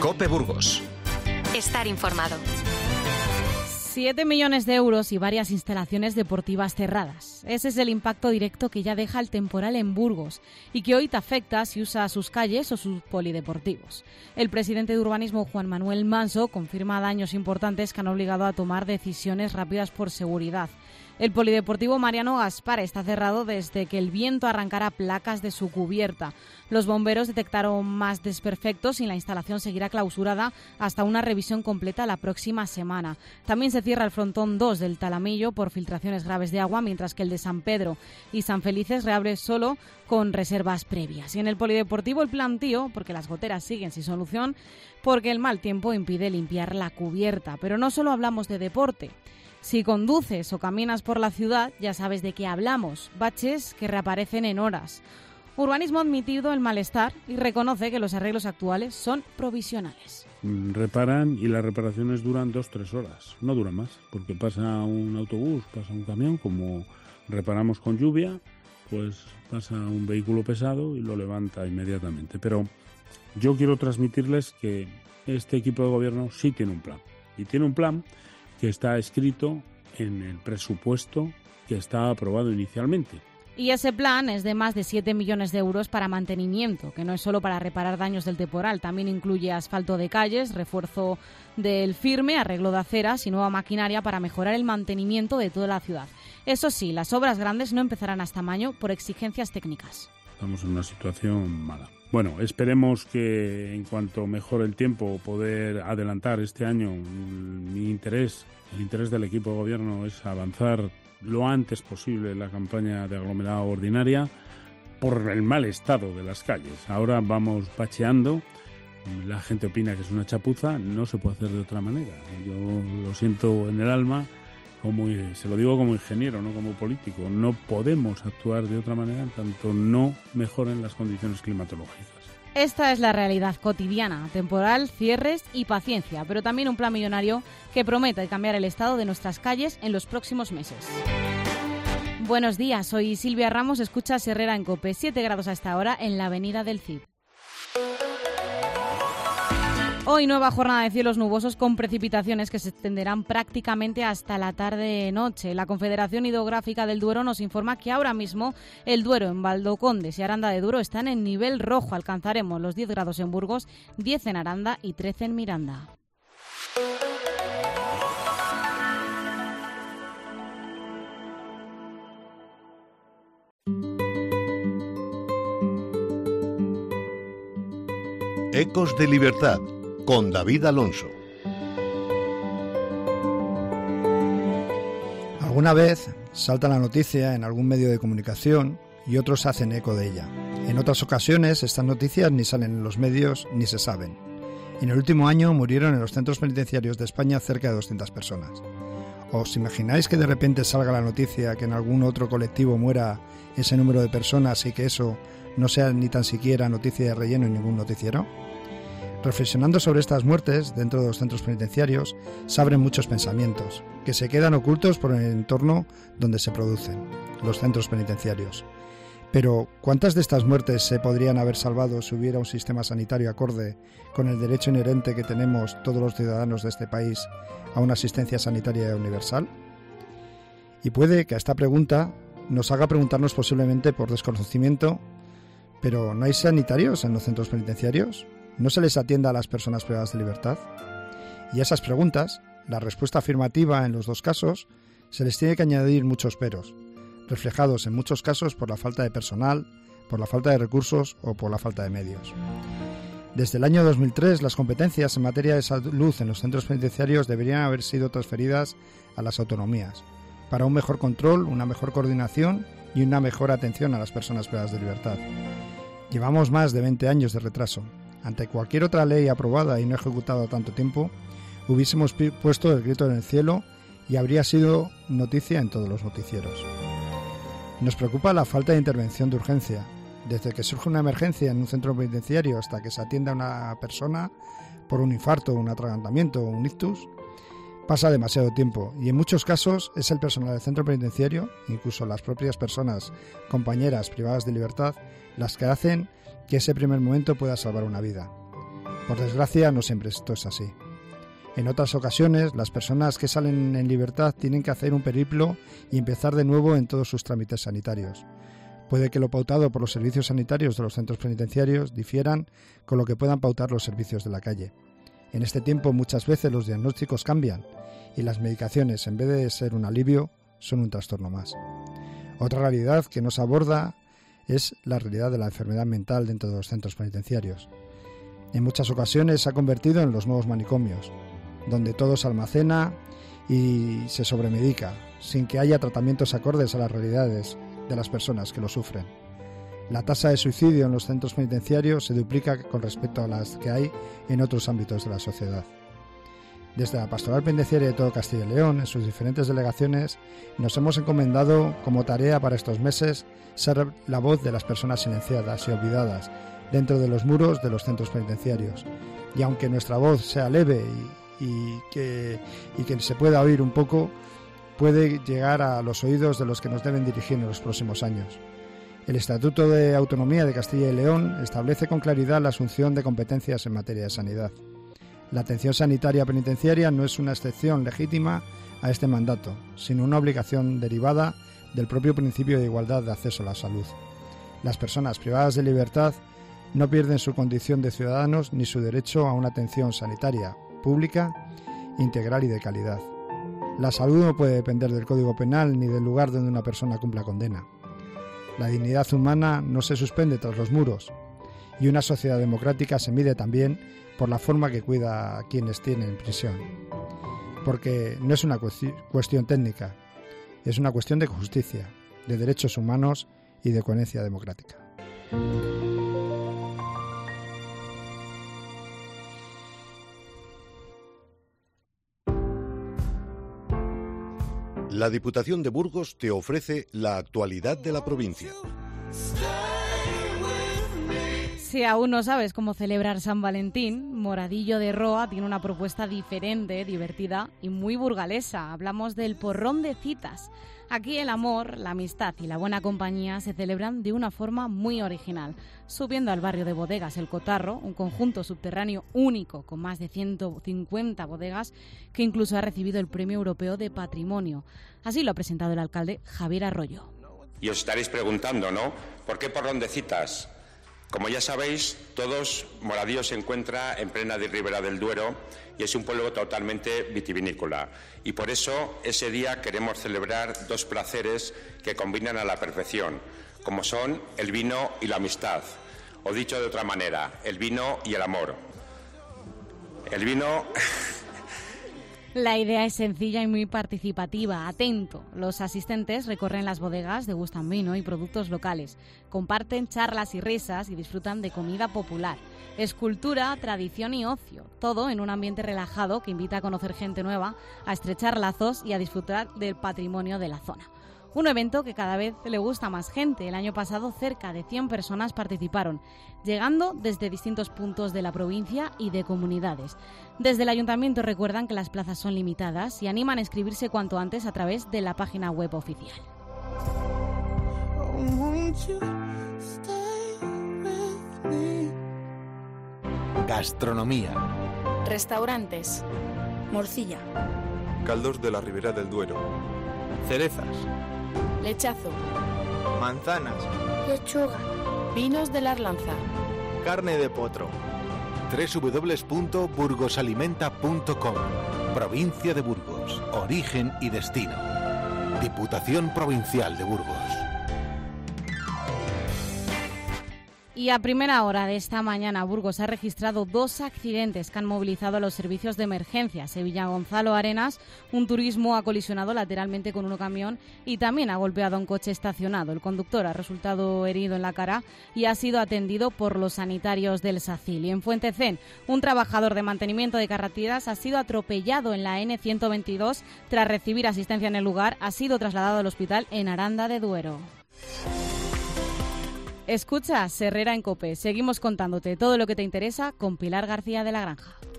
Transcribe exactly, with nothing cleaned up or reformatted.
COPE Burgos. Estar informado. Siete millones de euros y varias instalaciones deportivas cerradas. Ese es el impacto directo que ya deja el temporal en Burgos y que hoy te afecta si usas sus calles o sus polideportivos. El presidente de Urbanismo, Juan Manuel Manso, confirma daños importantes que han obligado a tomar decisiones rápidas por seguridad. El polideportivo Mariano Gaspar está cerrado desde que el viento arrancara placas de su cubierta. Los bomberos detectaron más desperfectos y la instalación seguirá clausurada hasta una revisión completa la próxima semana. También se cierra el frontón dos del Talamillo por filtraciones graves de agua, mientras que el de San Pedro y San Felices reabre solo con reservas previas. Y en el polideportivo el plantío, porque las goteras siguen sin solución, porque el mal tiempo impide limpiar la cubierta. Pero no solo hablamos de deporte. Si conduces o caminas por la ciudad, ya sabes de qué hablamos. Baches que reaparecen en horas. Urbanismo ha admitido el malestar y reconoce que los arreglos actuales son provisionales. Reparan y las reparaciones duran dos, tres horas. No duran más, porque pasa un autobús, pasa un camión, como reparamos con lluvia, pues pasa un vehículo pesado y lo levanta inmediatamente. Pero yo quiero transmitirles que este equipo de gobierno sí tiene un plan. Y tiene un plan que está escrito en el presupuesto que está aprobado inicialmente. Y ese plan es de más de siete millones de euros para mantenimiento, que no es solo para reparar daños del temporal, también incluye asfalto de calles, refuerzo del firme, arreglo de aceras y nueva maquinaria para mejorar el mantenimiento de toda la ciudad. Eso sí, las obras grandes no empezarán hasta mayo por exigencias técnicas. Estamos en una situación mala. Bueno, esperemos que en cuanto mejore el tiempo poder adelantar este año. Mi interés, el interés del equipo de gobierno es avanzar lo antes posible la campaña de aglomerado ordinaria por el mal estado de las calles. Ahora vamos bacheando, la gente opina que es una chapuza, no se puede hacer de otra manera. Yo lo siento en el alma, como, se lo digo como ingeniero, no como político. No podemos actuar de otra manera en tanto no mejoren las condiciones climatológicas. Esta es la realidad cotidiana, temporal, cierres y paciencia, pero también un plan millonario que promete cambiar el estado de nuestras calles en los próximos meses. Buenos días, soy Silvia Ramos, escuchas Herrera en COPE, siete grados a esta hora en la avenida del Cid. Hoy nueva jornada de cielos nubosos con precipitaciones que se extenderán prácticamente hasta la tarde-noche. La Confederación Hidrográfica del Duero nos informa que ahora mismo el Duero en Valdocondes y Aranda de Duero están en nivel rojo. Alcanzaremos los diez grados en Burgos, diez en Aranda y trece en Miranda. Ecos de Libertad, con David Alonso. Alguna vez salta la noticia en algún medio de comunicación y otros hacen eco de ella. En otras ocasiones estas noticias ni salen en los medios ni se saben. En el último año murieron en los centros penitenciarios de España cerca de doscientas personas. ¿Os imagináis que de repente salga la noticia que en algún otro colectivo muera ese número de personas y que eso no sea ni tan siquiera noticia de relleno en ningún noticiero? Reflexionando sobre estas muertes dentro de los centros penitenciarios, se abren muchos pensamientos, que se quedan ocultos por el entorno donde se producen, los centros penitenciarios. Pero, ¿cuántas de estas muertes se podrían haber salvado si hubiera un sistema sanitario acorde con el derecho inherente que tenemos todos los ciudadanos de este país a una asistencia sanitaria universal? Y puede que a esta pregunta nos haga preguntarnos posiblemente por desconocimiento, pero ¿no hay sanitarios en los centros penitenciarios? ¿No se les atiende a las personas privadas de libertad? Y a esas preguntas, la respuesta afirmativa en los dos casos, se les tiene que añadir muchos peros, reflejados en muchos casos por la falta de personal, por la falta de recursos o por la falta de medios. Desde el año dos mil tres, las competencias en materia de salud en los centros penitenciarios deberían haber sido transferidas a las autonomías, para un mejor control, una mejor coordinación y una mejor atención a las personas privadas de libertad. Llevamos más de veinte años de retraso. Ante cualquier otra ley aprobada y no ejecutada tanto tiempo, hubiésemos puesto el grito en el cielo y habría sido noticia en todos los noticieros. Nos preocupa la falta de intervención de urgencia. Desde que surge una emergencia en un centro penitenciario hasta que se atiende a una persona por un infarto, un atragantamiento o un ictus, pasa demasiado tiempo y en muchos casos es el personal del centro penitenciario, incluso las propias personas, compañeras privadas de libertad, las que hacen que ese primer momento pueda salvar una vida. Por desgracia, no siempre esto es así. En otras ocasiones, las personas que salen en libertad tienen que hacer un periplo y empezar de nuevo en todos sus trámites sanitarios. Puede que lo pautado por los servicios sanitarios de los centros penitenciarios difieran con lo que puedan pautar los servicios de la calle. En este tiempo muchas veces los diagnósticos cambian y las medicaciones, en vez de ser un alivio, son un trastorno más. Otra realidad que nos aborda es la realidad de la enfermedad mental dentro de los centros penitenciarios. En muchas ocasiones se ha convertido en los nuevos manicomios, donde todo se almacena y se sobremedica, sin que haya tratamientos acordes a las realidades de las personas que lo sufren. La tasa de suicidio en los centros penitenciarios se duplica con respecto a las que hay en otros ámbitos de la sociedad. Desde la Pastoral Penitenciaria de todo Castilla y León, en sus diferentes delegaciones, nos hemos encomendado como tarea para estos meses ser la voz de las personas silenciadas y olvidadas dentro de los muros de los centros penitenciarios. Y aunque nuestra voz sea leve y, y, que, y que se pueda oír un poco, puede llegar a los oídos de los que nos deben dirigir en los próximos años. El Estatuto de Autonomía de Castilla y León establece con claridad la asunción de competencias en materia de sanidad. La atención sanitaria penitenciaria no es una excepción legítima a este mandato, sino una obligación derivada del propio principio de igualdad de acceso a la salud. Las personas privadas de libertad no pierden su condición de ciudadanos ni su derecho a una atención sanitaria pública, integral y de calidad. La salud no puede depender del Código Penal ni del lugar donde una persona cumpla condena. La dignidad humana no se suspende tras los muros, y una sociedad democrática se mide también por la forma que cuida a quienes tienen en prisión. Porque no es una cuestión técnica, es una cuestión de justicia, de derechos humanos y de coherencia democrática. La Diputación de Burgos te ofrece la actualidad de la provincia. Si aún no sabes cómo celebrar San Valentín, Moradillo de Roa tiene una propuesta diferente, divertida y muy burgalesa. Hablamos del porrón de citas. Aquí el amor, la amistad y la buena compañía se celebran de una forma muy original, subiendo al barrio de bodegas El Cotarro, un conjunto subterráneo único con más de ciento cincuenta bodegas que incluso ha recibido el Premio Europeo de Patrimonio. Así lo ha presentado el alcalde Javier Arroyo. Y os estaréis preguntando, ¿no? ¿Por qué porrón de citas? Como ya sabéis, todos, Moradillo se encuentra en plena ribera del Duero y es un pueblo totalmente vitivinícola. Y por eso ese día queremos celebrar dos placeres que combinan a la perfección, como son el vino y la amistad. O dicho de otra manera, el vino y el amor. El vino... La idea es sencilla y muy participativa. Atento. Los asistentes recorren las bodegas, degustan vino y productos locales, comparten charlas y risas y disfrutan de comida popular. Escultura, tradición y ocio. Todo en un ambiente relajado que invita a conocer gente nueva, a estrechar lazos y a disfrutar del patrimonio de la zona. Un evento que cada vez le gusta a más gente. El año pasado cerca de cien personas participaron, llegando desde distintos puntos de la provincia y de comunidades. Desde el ayuntamiento recuerdan que las plazas son limitadas y animan a inscribirse cuanto antes a través de la página web oficial. Gastronomía. Restaurantes. Morcilla. Caldos de la Ribera del Duero. Cerezas. Lechazo. Manzanas. Lechuga. Vinos de la Arlanza. Carne de potro. doble u doble u doble u punto burgosalimenta punto com. Provincia de Burgos. Origen y destino. Diputación Provincial de Burgos. Y a primera hora de esta mañana, Burgos ha registrado dos accidentes que han movilizado a los servicios de emergencia. Sevilla Gonzalo Arenas, un turismo ha colisionado lateralmente con un camión y también ha golpeado a un coche estacionado. El conductor ha resultado herido en la cara y ha sido atendido por los sanitarios del SACIL. Y en Fuentecén, un trabajador de mantenimiento de carreteras ha sido atropellado en la ene ciento veintidós. Tras recibir asistencia en el lugar, ha sido trasladado al hospital en Aranda de Duero. Escucha Herrera en COPE. Seguimos contándote todo lo que te interesa con Pilar García de la Granja.